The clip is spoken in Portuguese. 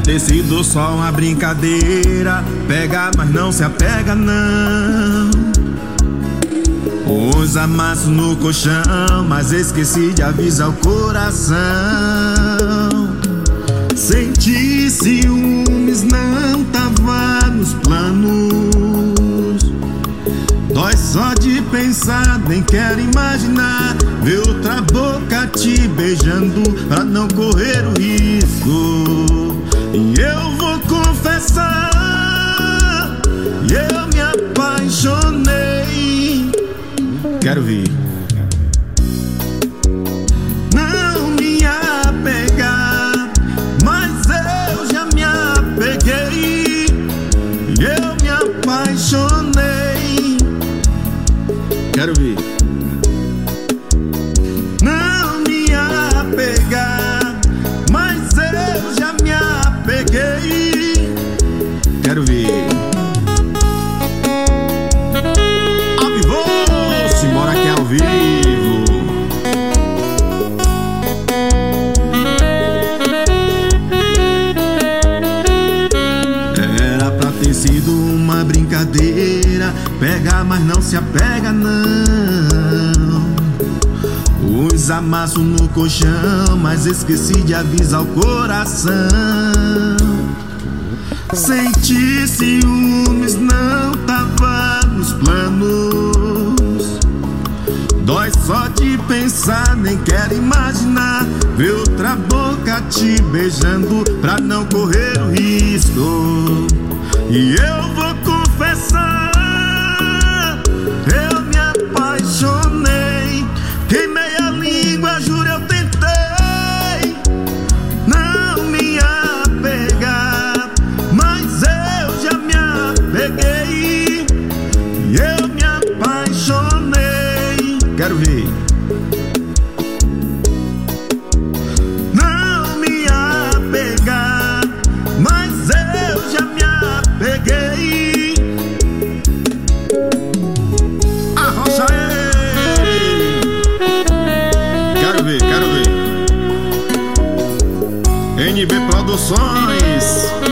ter sido só uma brincadeira. Pega, mas não se apega não. Os amassos no colchão, mas esqueci de avisar o coração. Sentir ciúmes não tava nos planos. Dói só de pensar, nem quero imaginar ver outra boca te beijando pra não correr o risco. E eu vou confessar, eu me apaixonei. Quero ver. Não me apegar, mas eu já me apeguei. Eu me apaixonei. Quero ver. Não me apegar, mas eu já me apeguei. Quero ver. Simbora que é ao vivo. Era pra ter sido uma brincadeira. Pega, mas não se apega não. Os amassos no colchão, mas esqueci de avisar o coração. Sentir ciúmes não tava nos planos. Dói só de pensar, nem quero imaginar ver outra boca te beijando pra não correr o risco. E eu vou confessar, eu me apaixonei. Queimei a língua, juro eu tentei não me apegar, mas eu já me apeguei. E eu me apaixonei. Quero ver. Não me apegar, mas eu já me apeguei. Arrocha ele. Quero ver, quero ver. NB Produções.